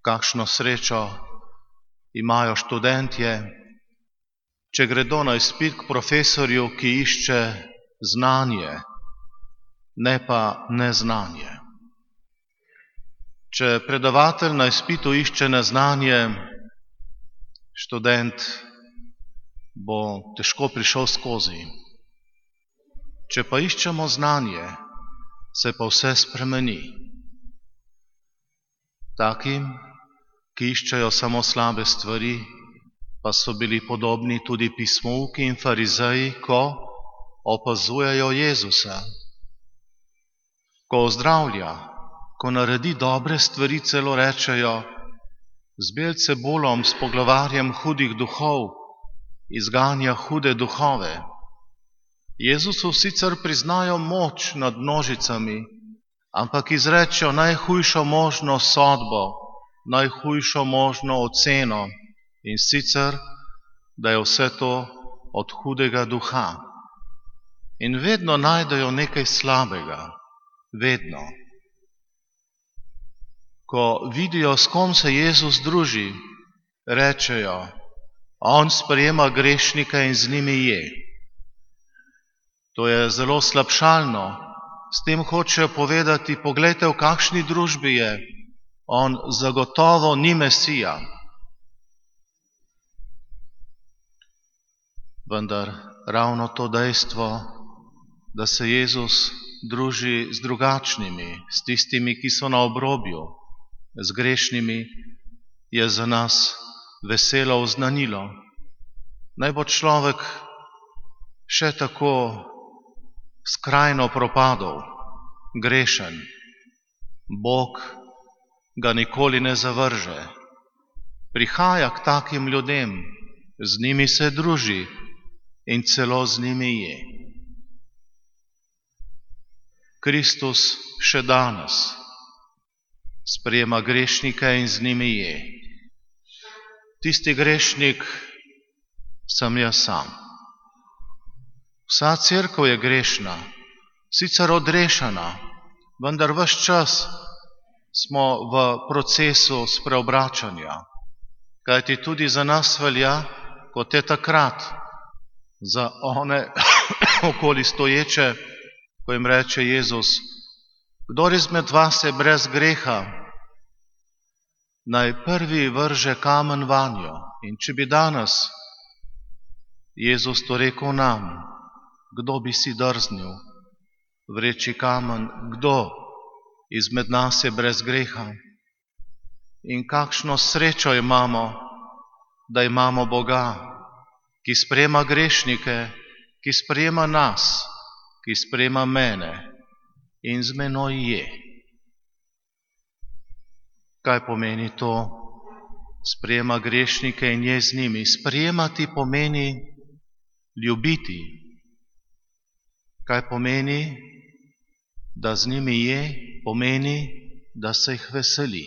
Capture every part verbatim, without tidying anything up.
kakšno srečo imajo študentje, če gredo na izpit k profesorju, ki išče znanje, ne pa neznanje. Če predavatelj na izpitu išče neznanje, študent bo težko prišel skozi. Če pa iščemo znanje, se pa vse spremeni. Takim, ki iščejo samo slabe stvari, pa so bili podobni tudi pismouki in farizeji, ko opazujejo Jezusa. Ko ozdravlja, ko naredi dobre stvari, celo rečejo, z Belcebulom, s poglavarjem hudih duhov, izganja hude duhove. Jezusu sicer priznajo moč nad množicami, ampak izrečejo najhujšo možno sodbo, najhujšo možno oceno, in sicer, da je vse to od hudega duha. In vedno najdejo nekaj slabega, vedno. Ko vidijo, s kom se Jezus druži, rečejo, on sprejema grešnike in z njimi je. To je zelo slabšalno. S tem hočejo povedati, poglejte, v kakšni družbi je. On zagotovo ni Mesija. Vendar ravno to dejstvo, da se Jezus druži z drugačnimi, s tistimi, ki so na obrobju, z grešnimi, je za nas veselo oznanilo. Naj bo človek še tako skrajno propadel, grešen, Bog ga nikoli ne zavrže. Prihaja k takim ljudem, z njimi se druži in celo z njimi je. Kristus še danes sprejema grešnike in z njimi je. Tisti grešnik sem jaz sam. Vsa cerkev je grešna, sicer odrešena, vendar ves čas smo v procesu spreobračanja. Kajti tudi za nas velja, kot je takrat, za one okoli stoječe, ko jim reče Jezus, kdor izmed vas je brez greha, naj prvi vrže kamen vanjo. In če bi danes Jezus to rekel nam, kdo bi si drznil vreči kamen, kdo izmed nas je brez greha? In kakšno srečo imamo, da imamo Boga, ki sprejema grešnike, ki sprejema nas, ki sprejema mene in z menoj je. Kaj pomeni to? Sprejema grešnike in je z njimi. Sprejemati pomeni ljubiti. Kaj pomeni, da z njimi je? Pomeni, da se jih veseli.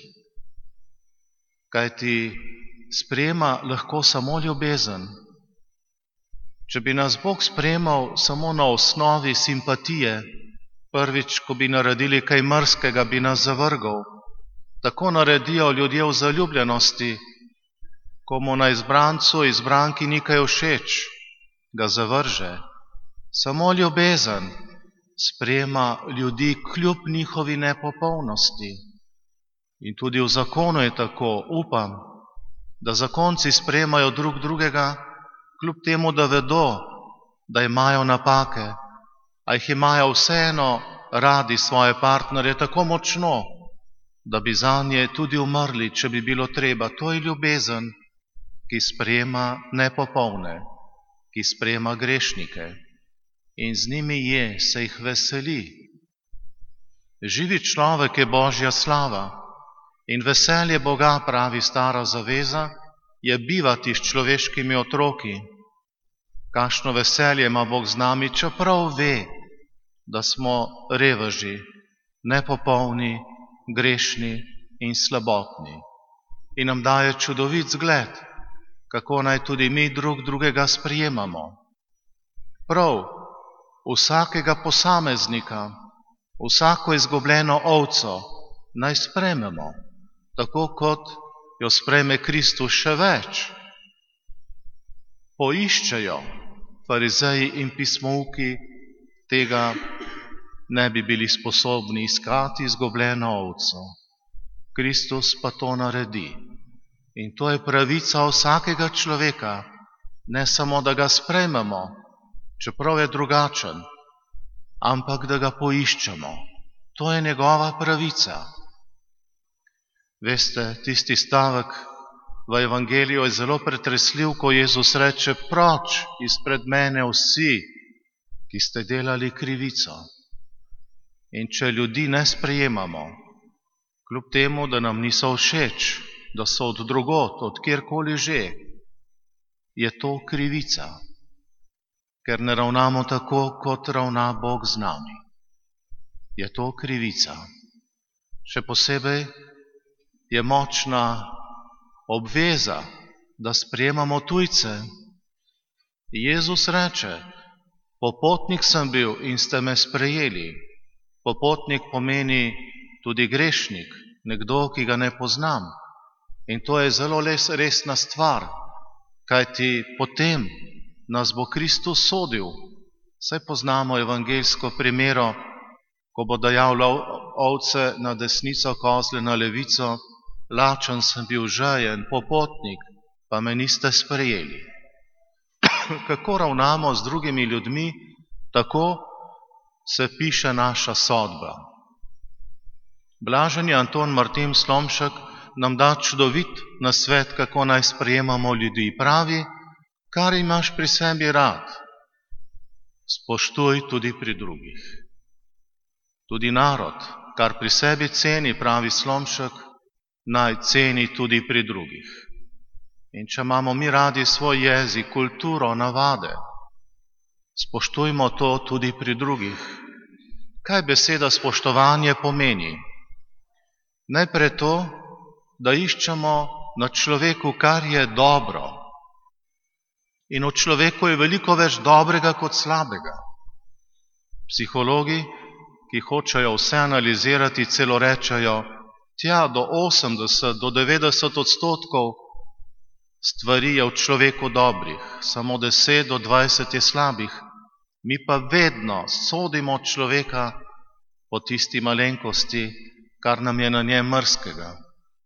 Kajti sprejema lahko samo ljubezen. Če bi nas Bog sprejemal samo na osnovi simpatije, prvič, ko bi naredili kaj mrzkega, bi nas zavrgal. Tako naredijo ljudje v zaljubljenosti, ko mu na izbrancu, izbranki ni kaj všeč, ga zavrže. Samo ljubezen sprejema ljudi kljub njihovi nepopolnosti. In tudi v zakonu je tako. Upam, da zakonci sprejemajo drug drugega, kljub temu, da vedo, da imajo napake, a jih imajo vseeno radi svoje partnerje tako močno, da bi zanje tudi umrli, če bi bilo treba. To je ljubezen, ki sprejema nepopolne, ki sprejema grešnike in z njimi je, se jih veseli. Živi človek je Božja slava in veselje Boga, pravi stara zaveza, je bivati s človeškimi otroki. Kakšno veselje ima Bog z nami, čeprav ve, da smo reveži, nepopolni, grešni in slabotni. In nam daje čudovit zgled, kako naj tudi mi drug drugega sprijemamo. Prav vsakega posameznika, vsako izgubljeno ovco naj sprememo, tako kot jo sprejme Kristus še več. Poiščejo, farizeji in pismouki tega ne bi bili sposobni iskati izgubljeno ovco. Kristus pa to naredi. In to je pravica vsakega človeka, ne samo, da ga sprejmemo, čeprav je drugačen, ampak da ga poiščemo. To je njegova pravica. Veste, tisti stavek v Evangeliju je zelo pretresljiv, ko Jezus reče: proč izpred mene vsi, ki ste delali krivico. In če ljudi ne sprejemamo, kljub temu, da nam niso všeč, da so od drugod, od kjerkoli že, je to krivica, ker ne ravnamo tako, kot ravna Bog z nami. Je to krivica. Še posebej je močna obveza, da sprejemamo tujce. Jezus reče: popotnik sem bil in ste me sprejeli. Popotnik pomeni tudi grešnik, nekdo, ki ga ne poznam. In to je zelo resna stvar, kajti potem nas bo Kristus sodil. Saj poznamo evangeljsko primero, ko bo dajal ovce na desnico, kozle na levico: lačen sem bil, žejen, popotnik, pa me niste sprejeli. Kako ravnamo z drugimi ljudmi, tako se piše naša sodba. Blaženi Anton Martin Slomšek nam da čudovit nasvet, kako naj sprejemamo ljudi. Pravi: kar imaš pri sebi rad, spoštuj tudi pri drugih. Tudi narod, kar pri sebi ceni, pravi Slomšek, naj ceni tudi pri drugih. In če imamo mi radi svoj jezik, kulturo, navade, spoštujmo to tudi pri drugih. Kaj beseda spoštovanje pomeni? Najprej to, da iščemo na človeku, kar je dobro. In v človeku je veliko več dobrega kot slabega. Psihologi, ki hočejo vse analizirati, celo rečejo: tja, do osemdeset, do devetdeset odstotkov stvari je v človeku dobrih, samo deset do dvajset je slabih. Mi pa vedno sodimo človeka po tisti malenkosti, kar nam je na njem mrzkega.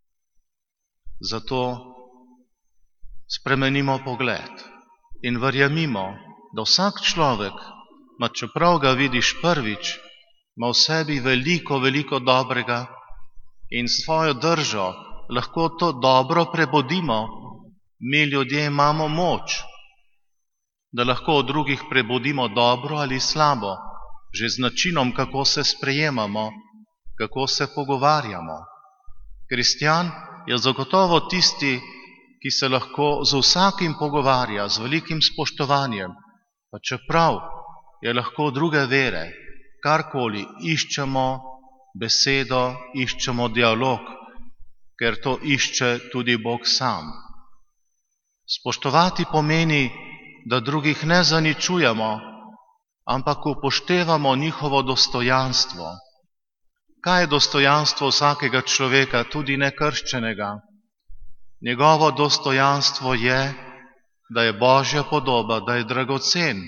Zato spremenimo pogled in verjemimo, da vsak človek, ma čeprav ga vidiš prvič, ima v sebi veliko, veliko dobrega in svojo držo lahko to dobro prebudimo. Mi ljudje imamo moč, da lahko od drugih prebudimo dobro ali slabo, že z načinom, kako se sprejemamo, kako se pogovarjamo. Kristjan je zagotovo tisti, ki se lahko z vsakim pogovarja, z velikim spoštovanjem, pa čeprav je lahko druge vere, karkoli, iščemo besedo, iščemo dialog, ker to išče tudi Bog sam. Spoštovati pomeni, da drugih ne zaničujemo, ampak upoštevamo njihovo dostojanstvo. Kaj je dostojanstvo vsakega človeka, tudi nekrščenega? Njegovo dostojanstvo je, da je Božja podoba, da je dragocen.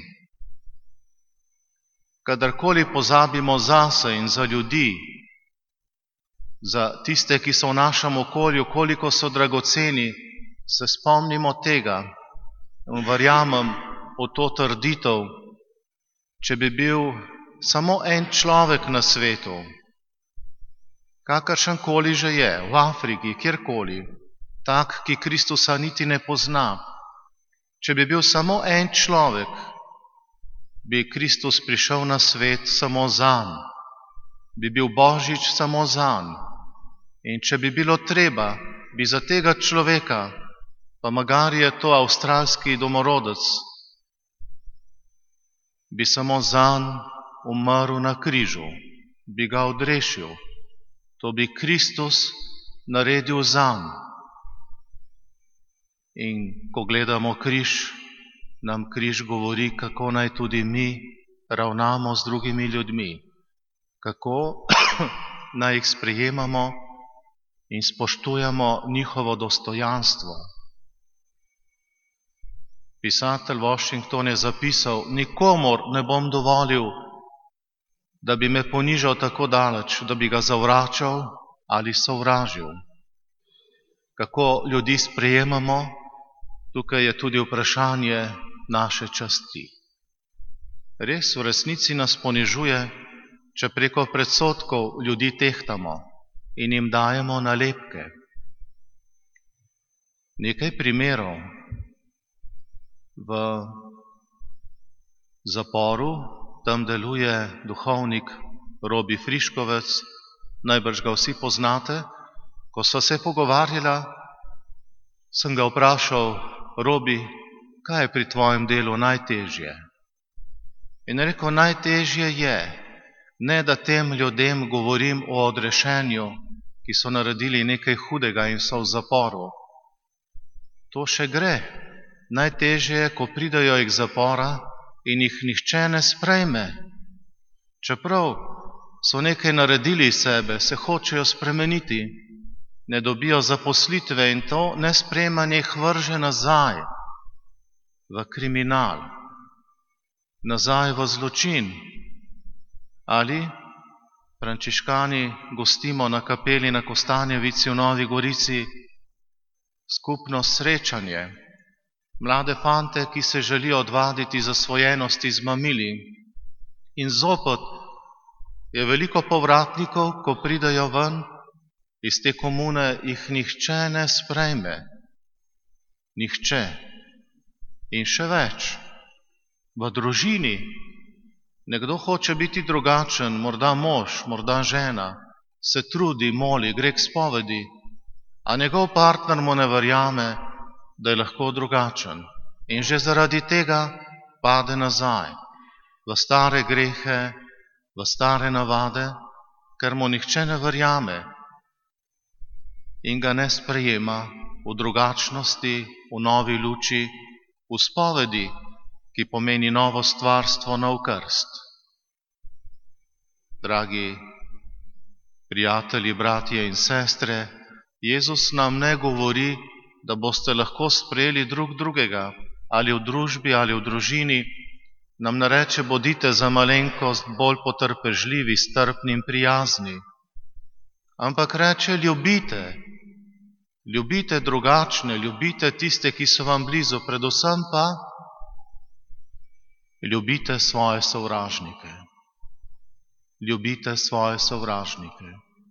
Kadarkoli pozabimo zase in za ljudi, za tiste, ki so v našem okolju, koliko so dragoceni, se spomnimo tega in verjamem v to trditev, če bi bil samo en človek na svetu, kakršenkoli že je, v Afriki, kjerkoli, tak, ki Kristusa niti ne pozna, če bi bil samo en človek, bi Kristus prišel na svet samo zanj, bi bil Božič samo zanj. In če bi bilo treba, bi za tega človeka, pa magari je to avstralski domorodec, bi samo zanj umrl na križu, bi ga odrešil. To bi Kristus naredil zanj. In ko gledamo križ, nam križ govori, kako naj tudi mi ravnamo z drugimi ljudmi, kako naj jih sprejemamo in spoštujemo njihovo dostojanstvo. Pisatelj Washington je zapisal: nikomor ne bom dovolil, da bi me ponižal tako daleč, da bi ga zavračal ali sovražil. Kako ljudi sprejemamo, tukaj je tudi vprašanje naše časti. Res v resnici nas ponižuje, če preko predsodkov ljudi tehtamo in jim dajemo nalepke. Nekaj primerov. V zaporu, tam deluje duhovnik Robi Friškovec, najbrž ga vsi poznate. Ko sva se pogovarjala, sem ga vprašal: Robi, kaj je pri tvojem delu najtežje? In rekel: najtežje je, ne da tem ljudem govorim o odrešenju, ki so naredili nekaj hudega in so v zaporu. To še gre. Najtežje je, ko pridejo iz zapora in jih nihče ne sprejme. Čeprav so nekaj naredili iz sebe, se hočejo spremeniti, ne dobijo zaposlitve in to nesprejemanje jih vrže nazaj v kriminal, nazaj v zločin. Ali frančiškani gostimo na kapeli na Kostanjevici v Novi Gorici skupno srečanje. Mlade fante, ki se želijo odvaditi zasvojenosti z mamili. In zopet je veliko povratnikov, ko pridejo ven iz te komune, jih nihče ne sprejme. Nihče. In še več. V družini nekdo hoče biti drugačen, morda mož, morda žena, se trudi, moli, gre k spovedi, a njegov partner mu ne verjame, da je lahko drugačen. In že zaradi tega pade nazaj v stare grehe, v stare navade, ker mu nihče ne verjame in ga ne sprejema v drugačnosti, v novi luči, v spovedi, ki pomeni novo stvarstvo, nov krst. Dragi prijatelji, bratje in sestre, Jezus nam ne govori, da boste lahko sprejeli drug drugega, ali v družbi, ali v družini, nam ne reče: bodite za malenkost bolj potrpežljivi, strpni in prijazni. Ampak reče: ljubite. Ljubite drugačne, ljubite tiste, ki so vam blizu, predvsem pa ljubite svoje sovražnike. Ljubite svoje sovražnike.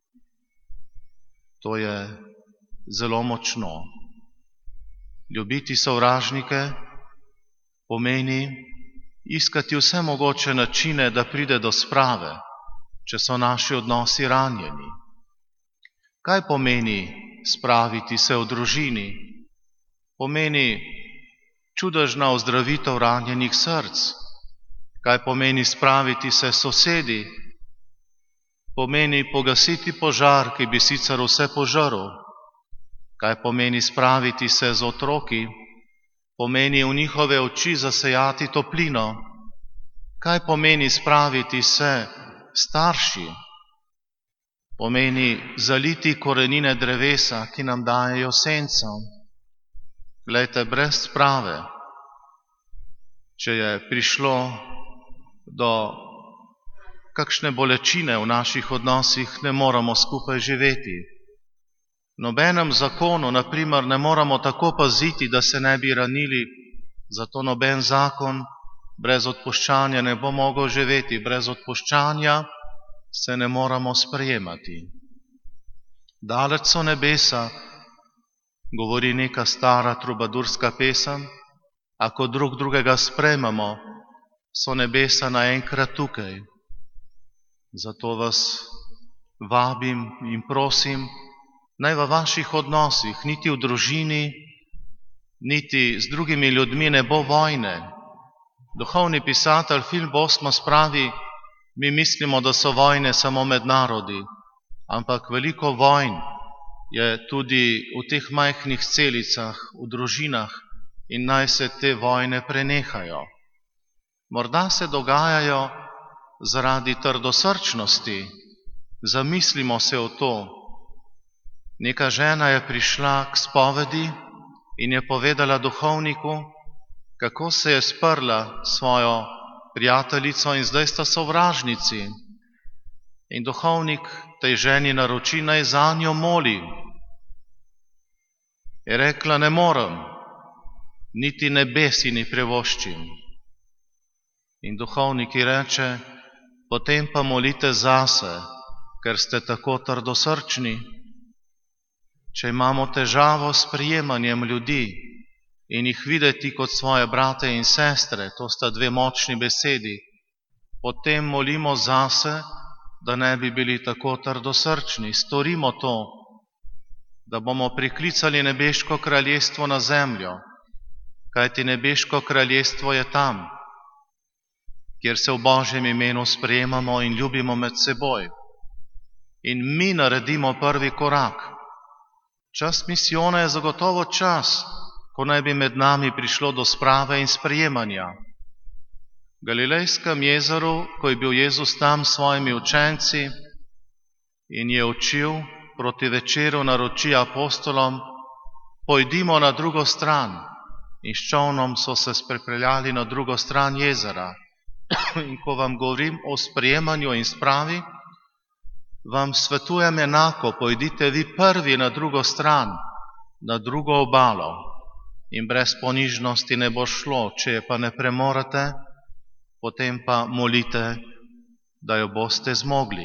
To je zelo močno. Ljubiti sovražnike pomeni iskati vse mogoče načine, da pride do sprave, če so naši odnosi ranjeni. Kaj pomeni spraviti se v družini? Pomeni čudežna ozdravitev ranjenih src. Kaj pomeni spraviti se sosedi? Pomeni pogasiti požar, ki bi sicer vse požaril. Kaj pomeni spraviti se z otroki? Pomeni v njihove oči zasejati toplino. Kaj pomeni spraviti se starši? Pomeni zaliti korenine drevesa, ki nam dajejo senco. Glejte, brez sprave, če je prišlo do kakšne bolečine v naših odnosih, ne moramo skupaj živeti. Nobenem zakonu, na primer, ne moramo tako paziti, da se ne bi ranili, zato noben zakon brez odpuščanja ne bo mogel živeti. Brez odpuščanja se ne moramo sprejemati. Daleč so nebesa, govori neka stara trubadurska pesem, a ko drug drugega sprejmemo, so nebesa naenkrat tukaj. Zato vas vabim in prosim, naj v vaših odnosih, niti v družini, niti z drugimi ljudmi ne bo vojne. Duhovni pisatelj Phil Bosmas pravi: mi mislimo, da so vojne samo med narodi, ampak veliko vojn je tudi v teh majhnih celicah, v družinah, in naj se te vojne prenehajo. Morda se dogajajo zaradi trdosrčnosti, zamislimo se o to. Neka žena je prišla k spovedi in je povedala duhovniku, kako se je sprla svojo prijateljico in zdaj sta sovražnici. In duhovnik tej ženi naroči, naj zanjo moli. Je rekla, ne morem, niti nebesi ne privoščim. In duhovnik ji reče, potem pa molite zase, ker ste tako trdosrčni. Če imamo težavo s prijemanjem ljudi in jih videti kot svoje brate in sestre, to sta dve močni besedi, potem molimo zase, da ne bi bili tako trdosrčni. Storimo to, da bomo priklicali nebeško kraljestvo na zemljo, kajti nebeško kraljestvo je tam, kjer se v Božjem imenu sprejemamo in ljubimo med seboj. In mi naredimo prvi korak. Čas misijona je zagotovo čas, ko naj bi med nami prišlo do sprave in sprejemanja. V Galilejskem jezeru, ko je bil Jezus tam s svojimi učenci in je učil, proti večeru naroči apostolom, pojdimo na drugo stran. In s čolnom so se sprepeljali na drugo stran jezera. In ko vam govorim o sprejemanju in spravi, vam svetujem enako, pojdite vi prvi na drugo stran, na drugo obalo. In brez ponižnosti ne bo šlo, če je pa ne premorete, potem pa molite, da jo boste zmogli.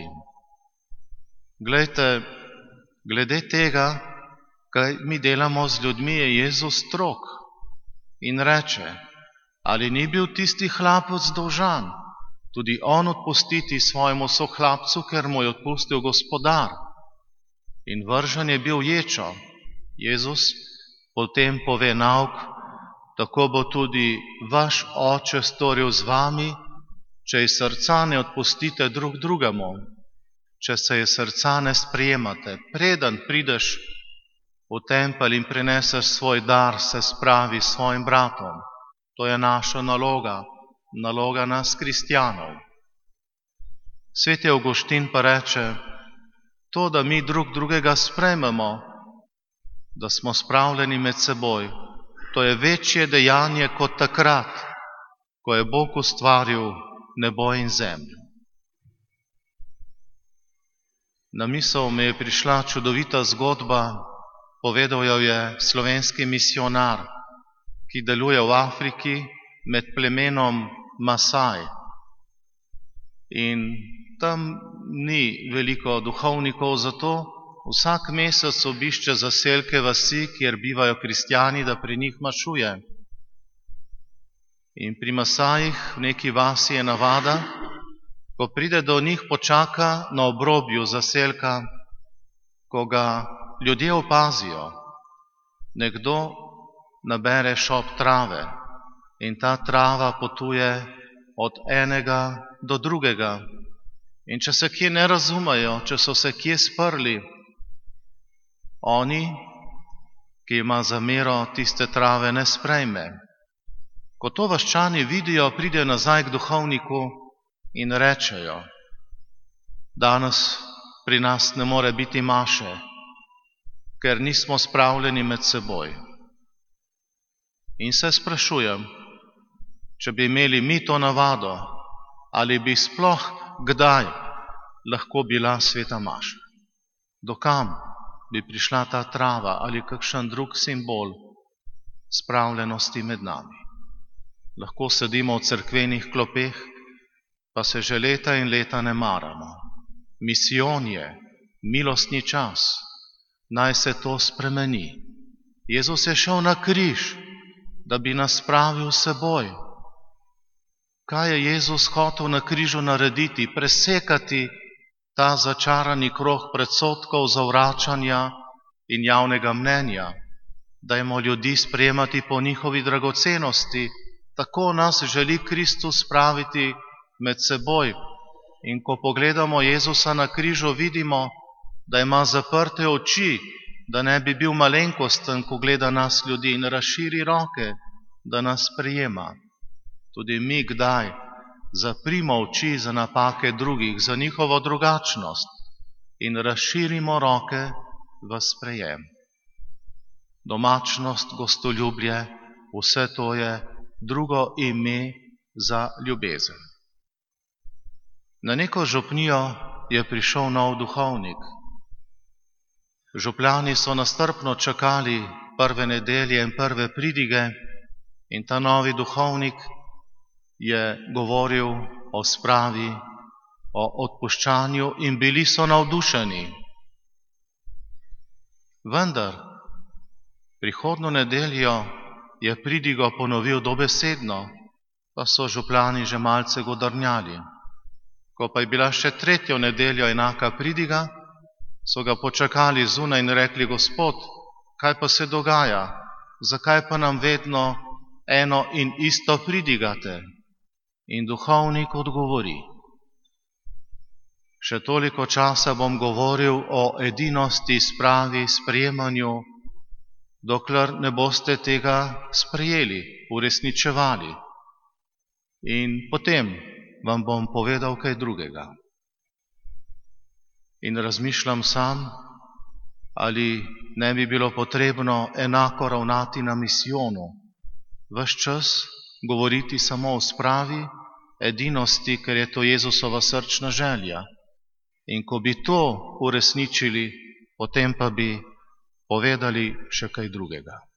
Glejte, glede tega, kaj mi delamo z ljudmi, je Jezus strog in reče, ali ni bil tisti hlapec dolžan tudi on odpustiti svojemu sohlapcu, ker mu je odpustil gospodar. In vržen je bil ječo. Jezus potem pove nauk, tako bo tudi vaš oče storil z vami, če iz srca ne odpustite drug drugemu, če se iz srca ne sprejemate. Preden prideš v tempelj in prineseš svoj dar, se spravi s svojim bratom. To je naša naloga, naloga nas kristjanov. Sveti Avguštin pa reče, to, da mi drug drugega sprejmemo, da smo spravljeni med seboj, to je večje dejanje kot takrat, ko je Bog ustvaril nebo in zemljo. Na misel me je prišla čudovita zgodba, povedal jo je slovenski misionar, ki deluje v Afriki med plemenom Masaj. In tam ni veliko duhovnikov, zato vsak mesec obišče zaselke vasi, kjer bivajo kristjani, da pri njih mašuje. In pri Masajih v neki vasi je navada, ko pride do njih, počaka na obrobju zaselka, ko ga ljudje opazijo. Nekdo nabere šop trave in ta trava potuje od enega do drugega. In če se kje ne razumejo, če so se kje sprli, oni, ki ima zamero, tiste trave ne sprejme. Ko to vaščani vidijo, pridejo nazaj k duhovniku in rečejo, danes pri nas ne more biti maše, ker nismo spravljeni med seboj. In se sprašujem, če bi imeli mi to navado, ali bi sploh kdaj lahko bila sveta maša. Dokam bi prišla ta trava ali kakšen drug simbol spravljenosti med nami. Lahko sedimo v cerkvenih klopeh, pa se že leta in leta ne maramo. Misijon je, milostni čas, naj se to spremeni. Jezus je šel na križ, da bi nas spravil s seboj. Kaj je Jezus hotel na križu narediti? Presekati ta začarani krog predsodkov, zavračanja in javnega mnenja. Dajmo ljudi sprejemati po njihovi dragocenosti. Tako nas želi Kristus spraviti med seboj. In ko pogledamo Jezusa na križu, vidimo, da ima zaprte oči, da ne bi bil malenkosten, ko gleda nas ljudi, in razširi roke, da nas sprejema. Tudi mi kdaj zaprimo oči za napake drugih, za njihovo drugačnost in razširimo roke v sprejem. Domačnost, gostoljubje, vse to je drugo ime za ljubezen. Na neko župnijo je prišel nov duhovnik. Župljani so nastrpno čakali prve nedelje in prve pridige in ta novi duhovnik je govoril o spravi, o odpuščanju in bili so navdušeni. Vendar prihodno nedeljo je pridigo ponovil dobesedno, pa so župljani že malce godrnjali. Ko pa je bila še tretjo nedeljo enaka pridiga, so ga počakali zunaj in rekli: Gospod, kaj pa se dogaja? Zakaj pa nam vedno eno in isto pridigate? In duhovnik odgovori: Še toliko časa bom govoril o edinosti, spravi, sprejemanju, dokler ne boste tega sprejeli, uresničevali. In potem vam bom povedal kaj drugega. In razmišljam sam, ali ne bi bilo potrebno enako ravnati na misijonu, ves čas govoriti samo o spravi, edinosti, ker je to Jezusova srčna želja. In ko bi to uresničili, potem pa bi povedali še kaj drugega.